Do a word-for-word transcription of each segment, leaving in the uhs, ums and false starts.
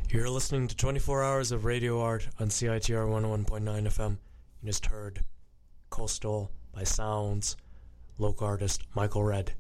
You're listening to twenty-four hours of radio art on C I T R one oh one point nine F M. You just heard Coastal by Sounds, local artist Michael Red.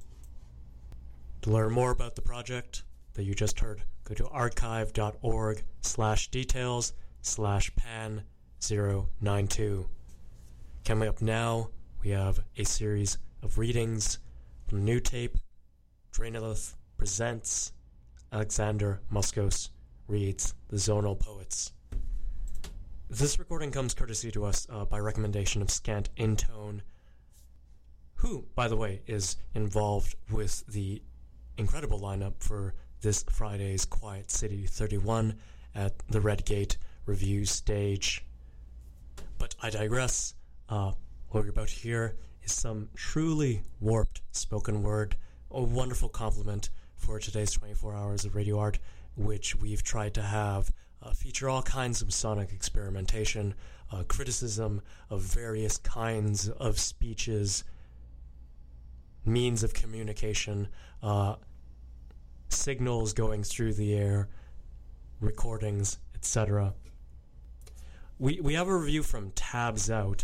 To learn more about the project that you just heard, go to archive.org slash details slash pan 092. Coming up now, we have a series of readings from the new tape, Draenolith presents Alexander Moskos reads The Zonal Poets. This recording comes courtesy to us uh, by recommendation of Scant Intone, who, by the way, is involved with the incredible lineup for this Friday's Quiet City thirty-one at the Red Gate review stage. But I digress. Uh, what we're about to hear is some truly warped spoken word, a wonderful compliment for today's twenty-four hours of radio art, which we've tried to have uh, feature all kinds of sonic experimentation, uh, criticism of various kinds of speeches, means of communication, uh, signals going through the air, recordings, et cetera. We we have a review from Tabs Out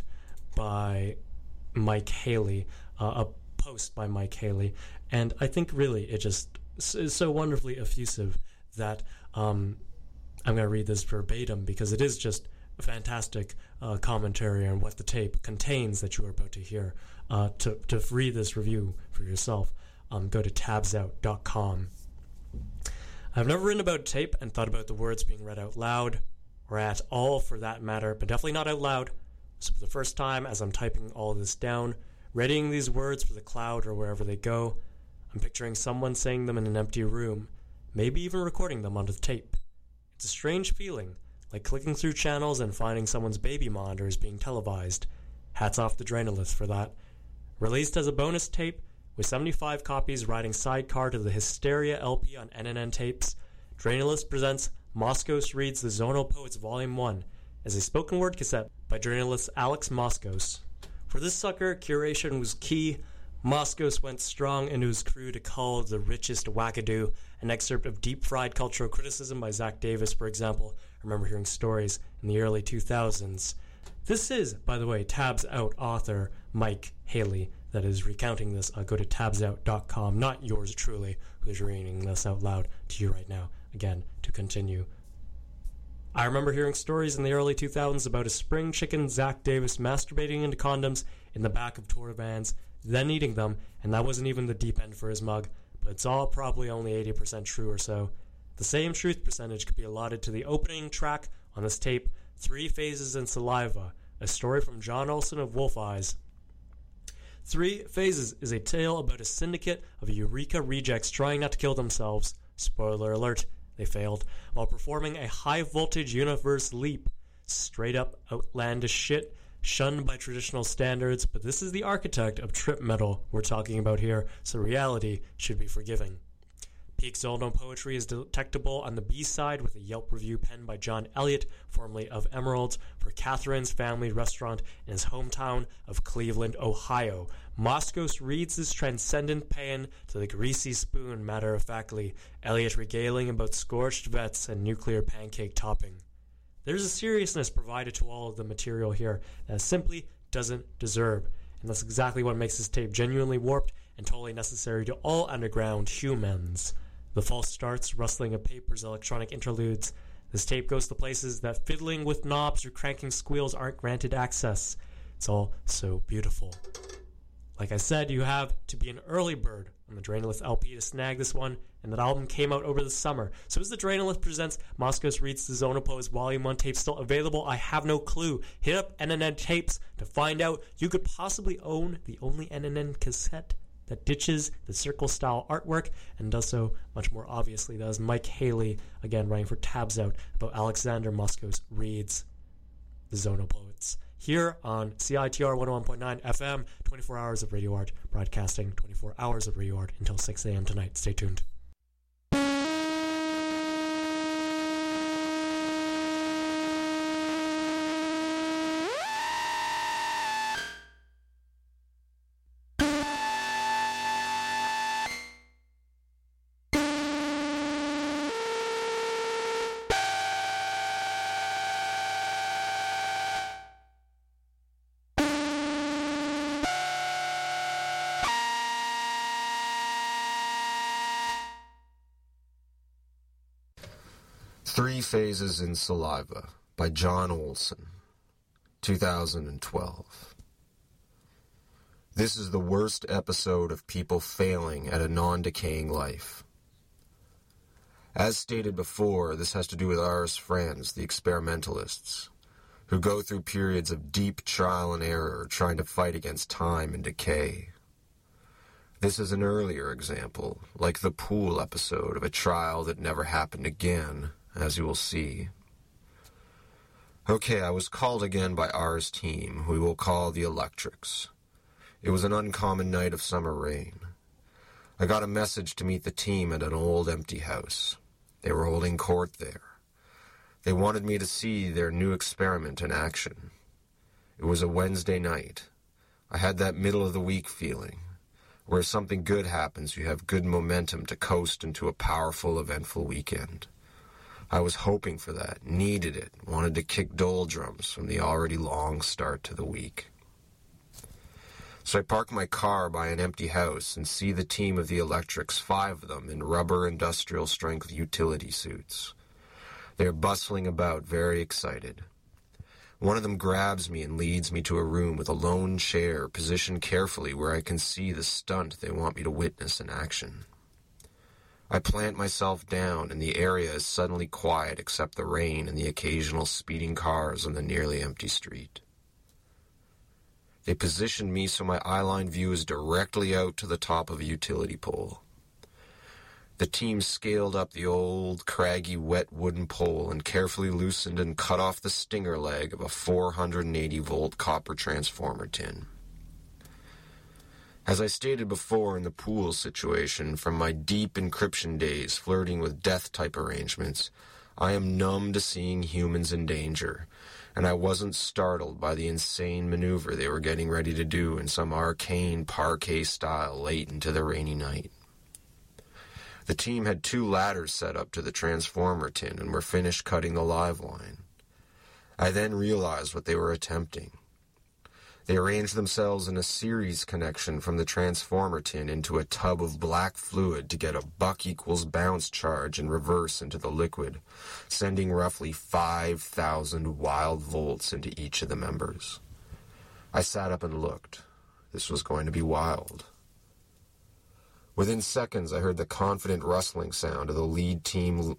by Mike Haley, uh, a post by Mike Haley, and I think really it just is so wonderfully effusive that um, I'm going to read this verbatim because it is just a fantastic uh, commentary on what the tape contains that you are about to hear. Uh, to, to read this review for yourself, um, go to tabs out dot com. I've never written about tape and thought about the words being read out loud, or at all for that matter, but definitely not out loud. So for the first time, as I'm typing all this down, readying these words for the cloud or wherever they go, I'm picturing someone saying them in an empty room, maybe even recording them onto the tape. It's a strange feeling, like clicking through channels and finding someone's baby monitor is being televised. Hats off to Draenolith for that. Released as a bonus tape, with seventy-five copies riding sidecar to the Hysteria L P on N N N Tapes, Draenolith presents Moskos Reads The Zonal Poets Volume one as a spoken word cassette by Draenolith's Alex Moskos. For this sucker, curation was key. Moskos went strong into his crew to call The Richest Wackadoo, an excerpt of deep-fried cultural criticism by Zach Davis, for example. I remember hearing stories in the early two thousands. This is, by the way, Tabs Out author Mike Haley that is recounting this. Uh, go to tabs out dot com, not yours truly, who's reading this out loud to you right now. Again, to continue. I remember hearing stories in the early two thousands about a spring chicken Zach Davis masturbating into condoms in the back of tour vans, then eating them, and that wasn't even the deep end for his mug, but it's all probably only eighty percent true or so. The same truth percentage could be allotted to the opening track on this tape, Three Phases in Saliva, a story from John Olson of Wolf Eyes. Three Phases is a tale about a syndicate of Eureka rejects trying not to kill themselves. Spoiler alert, they failed, while performing a high-voltage universe leap. Straight up outlandish shit, shunned by traditional standards, but this is the architect of trip metal we're talking about here, so reality should be forgiving. Peak Zonal poetry is detectable on the B-side with a Yelp review penned by John Elliott, formerly of Emeralds, for Catherine's Family Restaurant in his hometown of Cleveland, Ohio. Moskos reads this transcendent paean to the greasy spoon matter-of-factly, Elliott regaling about scorched vets and nuclear pancake topping. There's a seriousness provided to all of the material here that simply doesn't deserve, and that's exactly what makes this tape genuinely warped and totally necessary to all underground humans. The false starts, rustling of papers, electronic interludes. This tape goes to places that fiddling with knobs or cranking squeals aren't granted access. It's all so beautiful. Like I said, you have to be an early bird on the Draenolith L P to snag this one, and that album came out over the summer. So is the Draenolith Presents Moskos Reads The Zonal Poets Volume one tape still available? I have no clue. Hit up N N N Tapes to find out. You could possibly own the only N N N cassette that ditches the circle-style artwork and does so much more obviously. That is Mike Haley, again, writing for Tabs Out about Alexander Moskos Reads The Zonal Poets. Here on C I T R one oh one point nine F M, twenty-four hours of radio art, broadcasting twenty-four hours of radio art until six a.m. tonight. Stay tuned. Three Phases in Saliva by John Olson, two thousand twelve. This is the worst episode of people failing at a non-decaying life. As stated before, this has to do with R's friends, the experimentalists, who go through periods of deep trial and error trying to fight against time and decay. This is an earlier example, like the pool episode of a trial that never happened again, as you will see. Okay, I was called again by R's team, who we will call the Electrics. It was an uncommon night of summer rain. I got a message to meet the team at an old empty house. They were holding court there. They wanted me to see their new experiment in action. It was a Wednesday night. I had that middle-of-the-week feeling, where if something good happens, you have good momentum to coast into a powerful, eventful weekend. I was hoping for that, needed it, wanted to kick doldrums from the already long start to the week. So I park my car by an empty house and see the team of the Electrics, five of them, in rubber industrial strength utility suits. They are bustling about, very excited. One of them grabs me and leads me to a room with a lone chair positioned carefully where I can see the stunt they want me to witness in action. I plant myself down, and the area is suddenly quiet except the rain and the occasional speeding cars on the nearly empty street. They positioned me so my eyeline view is directly out to the top of a utility pole. The team scaled up the old, craggy, wet wooden pole and carefully loosened and cut off the stinger leg of a four hundred eighty volt copper transformer tin. As I stated before in the pool situation, from my deep encryption days flirting with death-type arrangements, I am numb to seeing humans in danger, and I wasn't startled by the insane maneuver they were getting ready to do in some arcane parquet style late into the rainy night. The team had two ladders set up to the transformer tin and were finished cutting the live line. I then realized what they were attempting. They arranged themselves in a series connection from the transformer tin into a tub of black fluid to get a buck equals bounce charge in reverse into the liquid, sending roughly five thousand wild volts into each of the members. I sat up and looked. This was going to be wild. Within seconds, I heard the confident rustling sound of the lead team...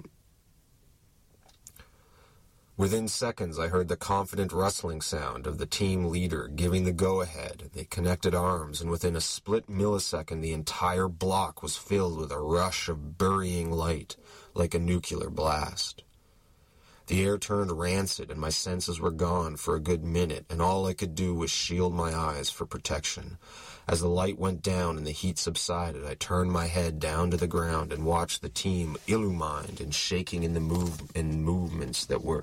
Within seconds, I heard the confident rustling sound of the team leader giving the go-ahead. They connected arms, and within a split millisecond, the entire block was filled with a rush of burying light, like a nuclear blast. The air turned rancid, and my senses were gone for a good minute, and all I could do was shield my eyes for protection. As the light went down and the heat subsided, I turned my head down to the ground and watched the team illumined and shaking in the move in movements that were...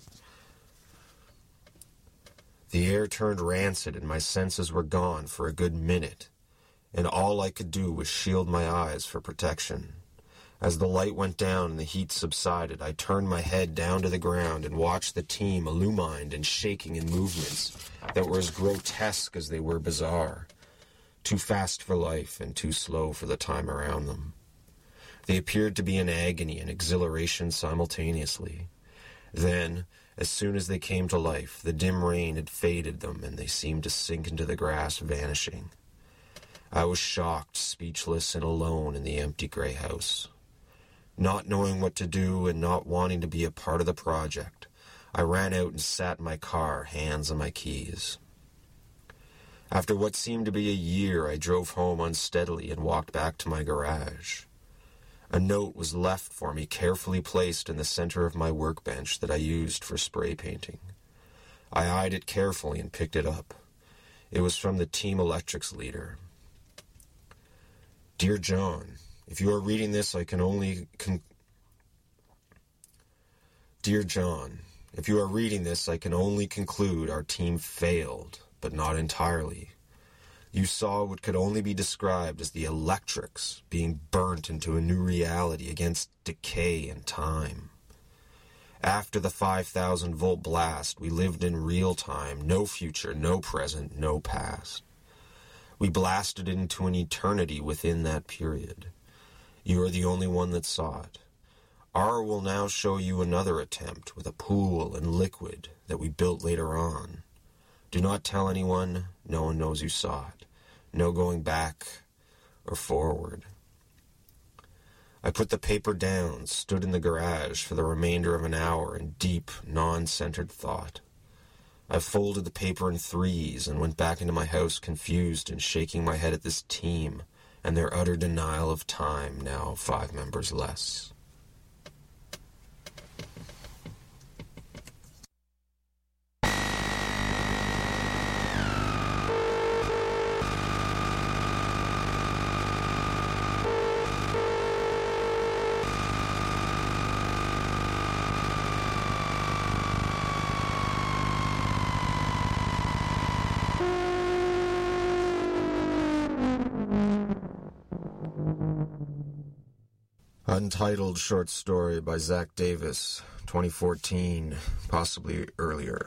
The air turned rancid and my senses were gone for a good minute, and all I could do was shield my eyes for protection. As the light went down and the heat subsided, I turned my head down to the ground and watched the team illumined and shaking in movements that were as grotesque as they were bizarre, too fast for life and too slow for the time around them. They appeared to be in agony and exhilaration simultaneously. Then, as soon as they came to life, the dim rain had faded them, and they seemed to sink into the grass, vanishing. I was shocked, speechless, and alone in the empty gray house. Not knowing what to do and not wanting to be a part of the project, I ran out and sat in my car, hands on my keys. After what seemed to be a year, I drove home unsteadily and walked back to my garage. A note was left for me, carefully placed in the center of my workbench that I used for spray painting. I eyed it carefully and picked it up. It was from the Team Electrics leader. Dear John, if you are reading this, I can only... Con- Dear John, if you are reading this, I can only conclude our team failed, but not entirely. You saw what could only be described as the Electrics being burnt into a new reality against decay and time. After the five thousand volt blast, we lived in real time, no future, no present, no past. We blasted into an eternity within that period. You are the only one that saw it. R will now show you another attempt with a pool and liquid that we built later on. Do not tell anyone. No one knows you saw it. No going back or forward. I put the paper down, stood in the garage for the remainder of an hour in deep, non-centered thought. I folded the paper in threes and went back into my house confused and shaking my head at this team and their utter denial of time, now five members less. Untitled short story by Zach Davis, twenty fourteen, possibly earlier.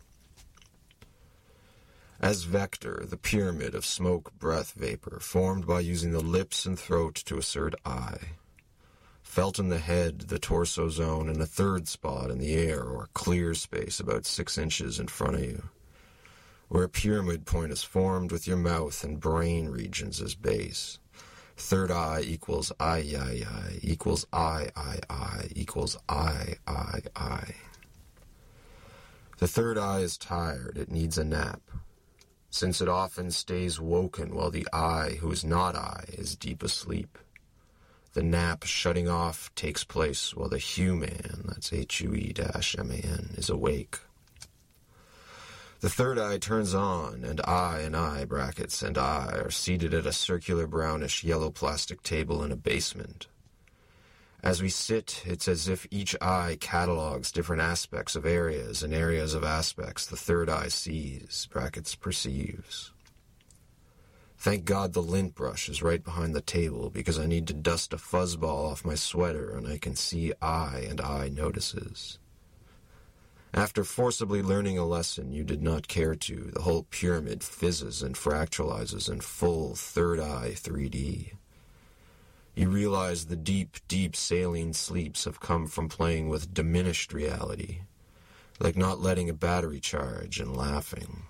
As vector, the pyramid of smoke, breath, vapor, formed by using the lips and throat to assert I. Felt in the head, the torso zone, and a third spot in the air or clear space about six inches in front of you, where a pyramid point is formed with your mouth and brain regions as base. Third eye equals I, I, I, equals I, I, I, equals I, I, I. The third eye is tired. It needs a nap, since it often stays woken while the I, who is not I, is deep asleep. The nap shutting off takes place while the human, that's H U E M A N, is awake. The third eye turns on, and I and I, brackets, and I are seated at a circular brownish yellow plastic table in a basement. As we sit, it's as if each eye catalogs different aspects of areas and areas of aspects the third eye sees, brackets, perceives. Thank God the lint brush is right behind the table because I need to dust a fuzzball off my sweater and I can see I and I notices. After forcibly learning a lesson you did not care to, the whole pyramid fizzes and fractalizes in full third eye three D. You realize the deep, deep saline sleeps have come from playing with diminished reality, like not letting a battery charge and laughing.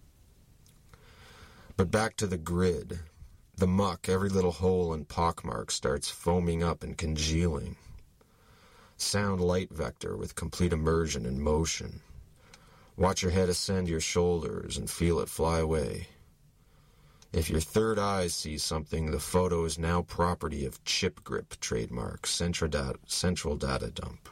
But back to the grid. The muck, every little hole and pockmark starts foaming up and congealing. Sound light vector with complete immersion in motion. Watch your head ascend your shoulders and feel it fly away. If your third eye sees something, the photo is now property of Chip Grip trademark, central data, central data dump.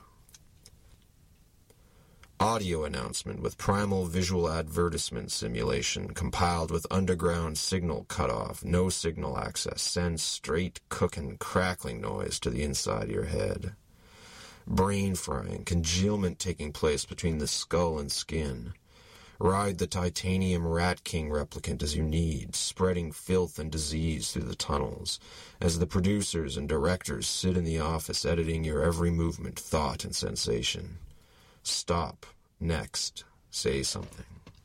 Audio announcement with primal visual advertisement simulation compiled with underground signal cutoff, no signal access, sends straight cooking, crackling noise to the inside of your head. Brain frying, congealment taking place between the skull and skin. Ride the titanium Rat King replicant as you need, spreading filth and disease through the tunnels, as the producers and directors sit in the office editing your every movement, thought, and sensation. Stop. Next. Say something.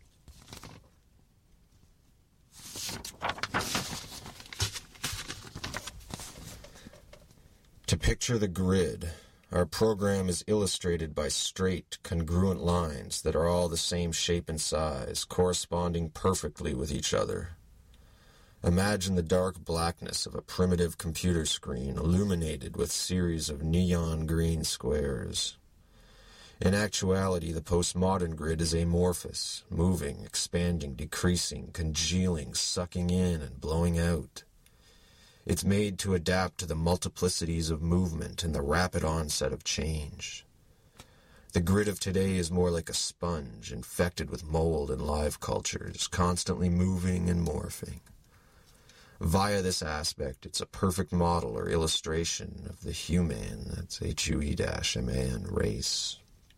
To picture the grid, our program is illustrated by straight, congruent lines that are all the same shape and size, corresponding perfectly with each other. Imagine the dark blackness of a primitive computer screen illuminated with series of neon green squares. In actuality, the postmodern grid is amorphous, moving, expanding, decreasing, congealing, sucking in, and blowing out. It's made to adapt to the multiplicities of movement and the rapid onset of change. The grid of today is more like a sponge, infected with mold and live cultures, constantly moving and morphing. Via this aspect, it's a perfect model or illustration of the human, that's H U E M A N, race.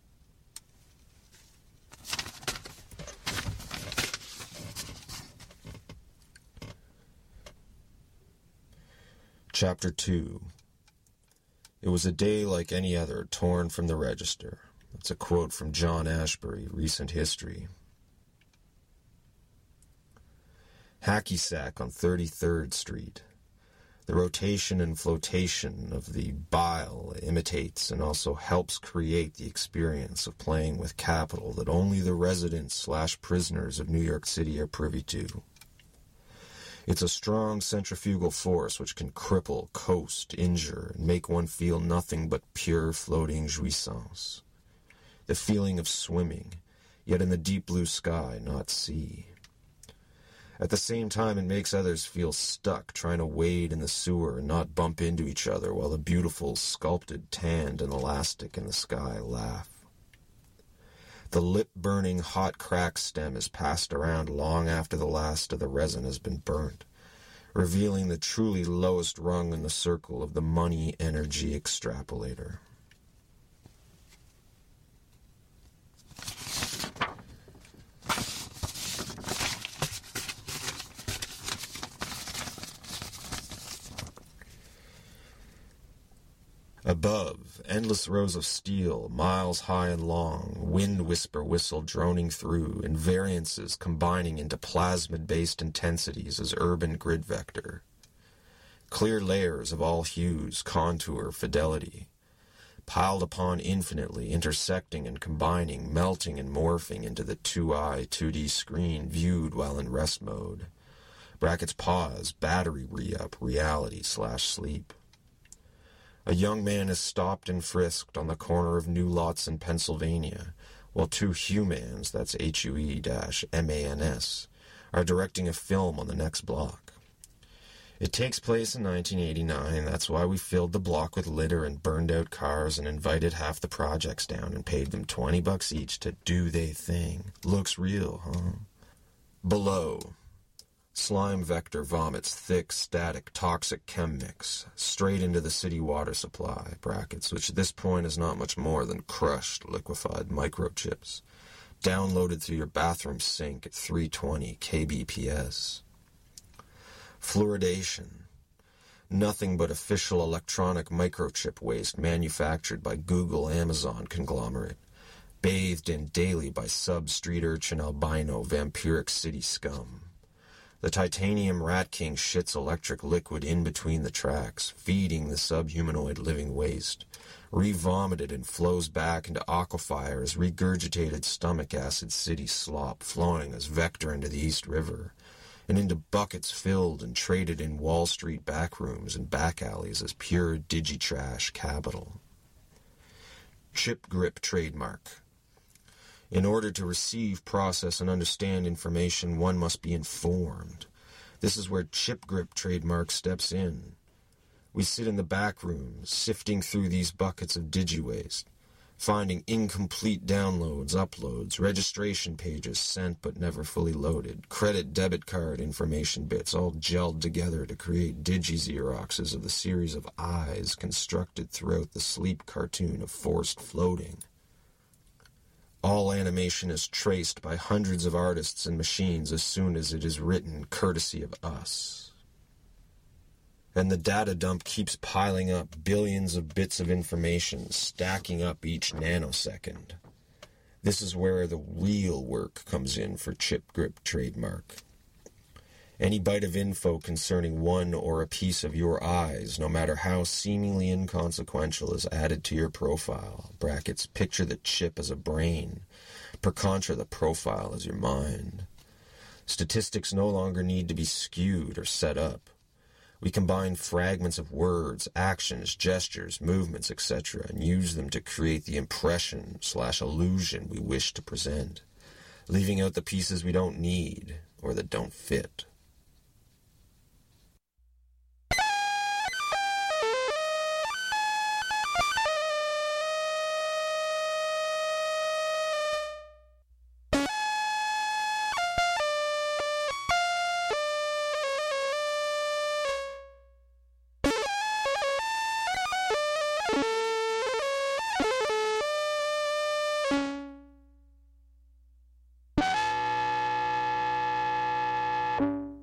Chapter two. It was a day like any other, torn from the register. That's a quote from John Ashbery, Recent History. Hacky Sack on thirty-third Street. The rotation and flotation of the bile imitates and also helps create the experience of playing with capital that only the residents slash prisoners of New York City are privy to. It's a strong centrifugal force which can cripple, coast, injure, and make one feel nothing but pure floating jouissance. The feeling of swimming, yet in the deep blue sky, not sea. At the same time, it makes others feel stuck, trying to wade in the sewer and not bump into each other while the beautiful, sculpted, tanned, and elastic in the sky laugh. The lip-burning hot crack stem is passed around long after the last of the resin has been burnt, revealing the truly lowest rung in the circle of the money energy extrapolator. Above, endless rows of steel, miles high and long, wind whisper whistle droning through, and variances combining into plasmid-based intensities as urban grid vector. Clear layers of all hues, contour, fidelity, piled upon infinitely, intersecting and combining, melting and morphing into the two-eye, two D screen viewed while in rest mode. Brackets pause, battery re-up, reality slash sleep. A young man is stopped and frisked on the corner of New Lots in Pennsylvania, while two humans, that's H U E M A N S, are directing a film on the next block. It takes place in nineteen eighty-nine, that's why we filled the block with litter and burned out cars and invited half the projects down and paid them twenty bucks each to do they thing. Looks real, huh? Below, slime vector vomits thick, static, toxic chem mix straight into the city water supply, brackets, which at this point is not much more than crushed, liquefied microchips, downloaded through your bathroom sink at three twenty kilobits per second. Fluoridation. Nothing but official electronic microchip waste manufactured by Google Amazon conglomerate, bathed in daily by sub-street urchin albino vampiric city scum. The titanium rat king shits electric liquid in between the tracks, feeding the subhumanoid living waste, re-vomited and flows back into aquifer as regurgitated stomach acid city slop flowing as vector into the East River, and into buckets filled and traded in Wall Street backrooms and back alleys as pure digitrash capital. Chip grip trademark. In order to receive, process, and understand information, one must be informed. This is where chip grip trademark steps in. We sit in the back rooms, sifting through these buckets of digi-waste, finding incomplete downloads, uploads, registration pages sent but never fully loaded, credit debit card information bits all gelled together to create digi-xeroxes of the series of eyes constructed throughout the sleep cartoon of forced floating. All animation is traced by hundreds of artists and machines as soon as it is written, courtesy of us. And the data dump keeps piling up billions of bits of information, stacking up each nanosecond. This is where the real work comes in for Chip Grip trademark. Any byte of info concerning one or a piece of your eyes, no matter how seemingly inconsequential, is added to your profile. Brackets, picture the chip as a brain. Per contra, the profile as your mind. Statistics no longer need to be skewed or set up. We combine fragments of words, actions, gestures, movements, et cetera, and use them to create the impression slash illusion we wish to present, leaving out the pieces we don't need or that don't fit. You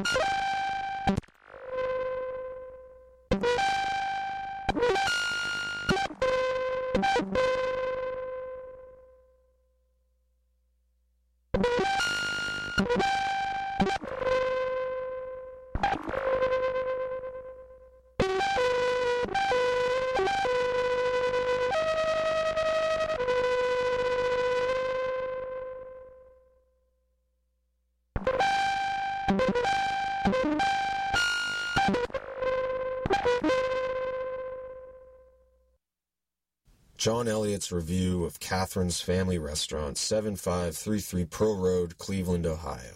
John Elliott's review of Catherine's Family Restaurant, seventy-five thirty-three Pearl Road, Cleveland, Ohio.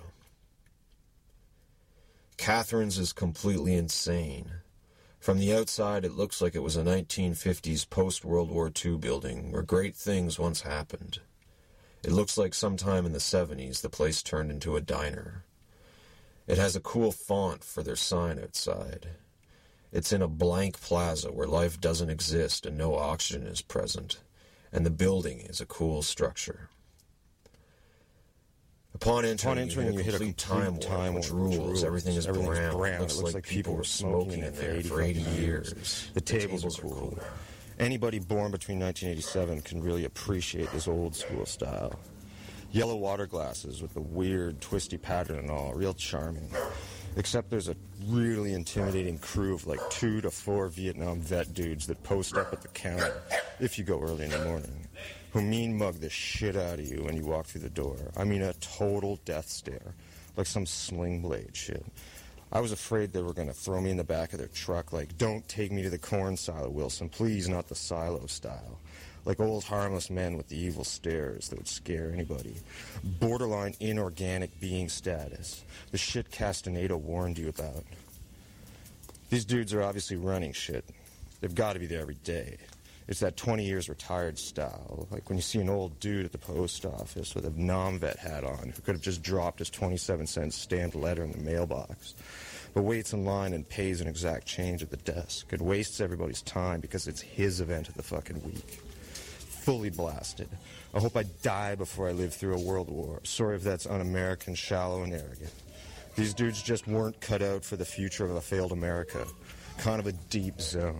Catherine's is completely insane. From the outside, it looks like it was a nineteen fifties post-World War Two building where great things once happened. It looks like sometime in the seventies the place turned into a diner. It has a cool font for their sign outside. It's in a blank plaza where life doesn't exist and no oxygen is present, and the building is a cool structure. Upon entering, Upon entering you, you hit a complete time warp, time which, rules. which rules. Everything is Everything's brown. brown. It looks, it looks like, like people were smoking in there for eighty years. years. The, the tables, tables are cool. cool. Anybody born between nineteen eighty-seven can really appreciate this old school style. Yellow water glasses with the weird twisty pattern and all, real charming. Except there's a really intimidating crew of like two to four Vietnam vet dudes that post up at the counter, if you go early in the morning, who mean mug the shit out of you when you walk through the door. I mean a total death stare, like some sling blade shit. I was afraid they were going to throw me in the back of their truck like, don't take me to the corn silo, Wilson, please, not the silo style. Like old harmless men with the evil stares that would scare anybody. Borderline inorganic being status. The shit Castaneda warned you about. These dudes are obviously running shit. They've got to be there every day. It's that twenty years retired style. Like when you see an old dude at the post office with a non-vet hat on who could have just dropped his twenty-seven cent stamped letter in the mailbox, but waits in line and pays an exact change at the desk. It wastes everybody's time because it's his event of the fucking week. Fully blasted. I hope I die before I live through a world war. Sorry if that's un-American, shallow, and arrogant. These dudes just weren't cut out for the future of a failed America. Kind of a deep zone.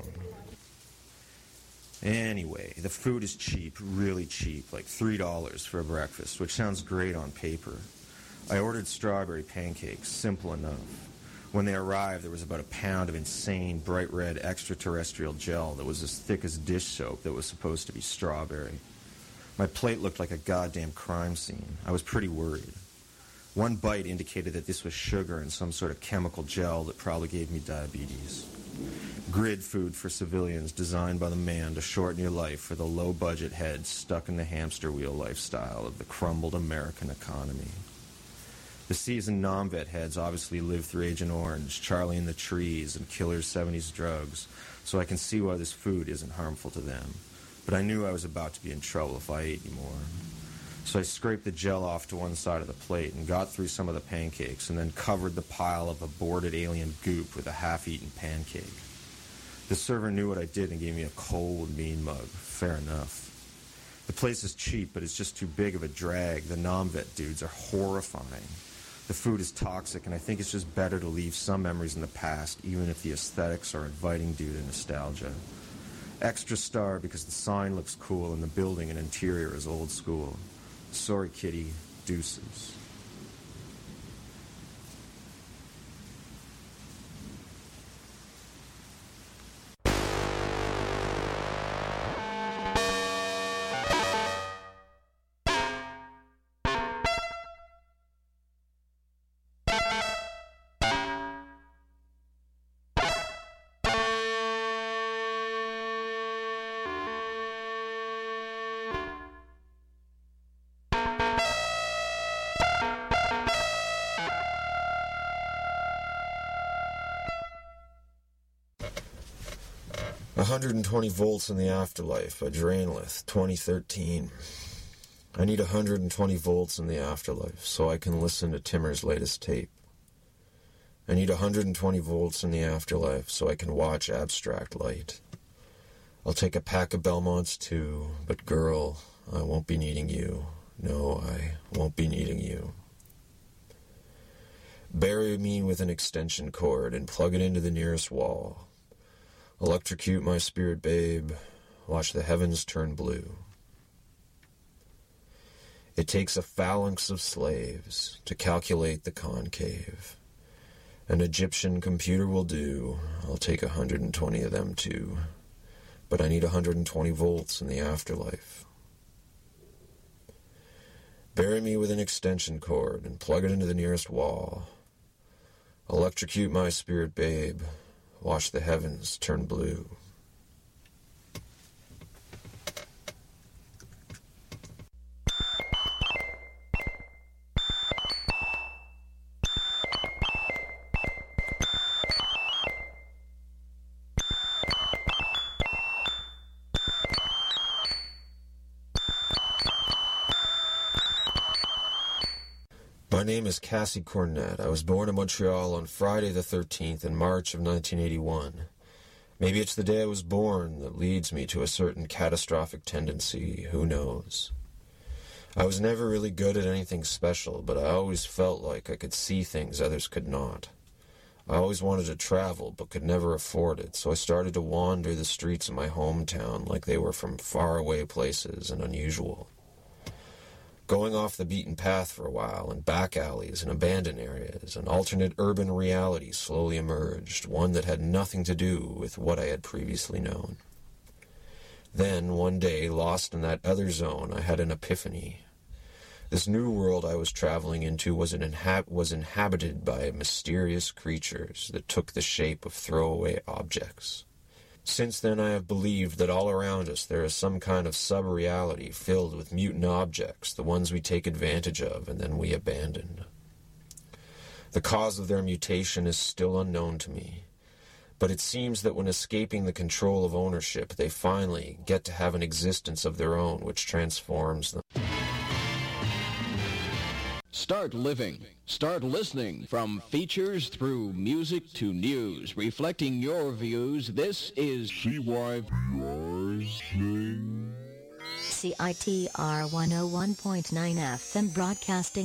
Anyway, the food is cheap, really cheap, like three dollars for a breakfast, which sounds great on paper. I ordered strawberry pancakes, simple enough. When they arrived, there was about a pound of insane, bright red extraterrestrial gel that was as thick as dish soap that was supposed to be strawberry. My plate looked like a goddamn crime scene. I was pretty worried. One bite indicated that this was sugar and some sort of chemical gel that probably gave me diabetes. Grid food for civilians designed by the man to shorten your life for the low-budget heads stuck in the hamster wheel lifestyle of the crumbled American economy. The seasoned non-vet heads obviously lived through Agent Orange, Charlie and the Trees, and Killer's seventies drugs, so I can see why this food isn't harmful to them. But I knew I was about to be in trouble if I ate any more. So I scraped the gel off to one side of the plate and got through some of the pancakes and then covered the pile of aborted alien goop with a half-eaten pancake. The server knew what I did and gave me a cold, mean mug. Fair enough. The place is cheap, but it's just too big of a drag. The non-vet dudes are horrifying. The food is toxic, and I think it's just better to leave some memories in the past, even if the aesthetics are inviting due to nostalgia. Extra star because the sign looks cool and the building and interior is old school. Sorry, kitty. Deuces. one hundred twenty volts in the Afterlife by Drainlith, twenty thirteen. I need one hundred twenty volts in the afterlife so I can listen to Timmer's latest tape. I need one hundred twenty volts in the afterlife so I can watch Abstract Light. I'll take a pack of Belmonts too, but girl, I won't be needing you. No, I won't be needing you. Bury me with an extension cord and plug it into the nearest wall. Electrocute my spirit, babe. Watch the heavens turn blue. It takes a phalanx of slaves to calculate the concave. An Egyptian computer will do. I'll take one hundred twenty of them too. But I need one hundred twenty volts in the afterlife. Bury me with an extension cord and plug it into the nearest wall. Electrocute my spirit, babe. Watch the heavens turn blue. My name is Cassie Cornett. I was born in Montreal on Friday the thirteenth in March of nineteen eighty-one. Maybe it's the day I was born that leads me to a certain catastrophic tendency. Who knows? I was never really good at anything special, but I always felt like I could see things others could not. I always wanted to travel, but could never afford it, so I started to wander the streets of my hometown like they were from faraway places and unusual. Going off the beaten path for a while, in back alleys and abandoned areas, an alternate urban reality slowly emerged, one that had nothing to do with what I had previously known. Then, one day, lost in that other zone, I had an epiphany. This new world I was traveling into was, an inhab- was inhabited by mysterious creatures that took the shape of throwaway objects. Since then I have believed that all around us there is some kind of sub-reality filled with mutant objects, the ones we take advantage of and then we abandon. The cause of their mutation is still unknown to me, but it seems that when escaping the control of ownership, they finally get to have an existence of their own which transforms them. Start living. Start listening. From features through music to news, reflecting your views. This is C Y T R's thing. C I T R one oh one point nine F M broadcasting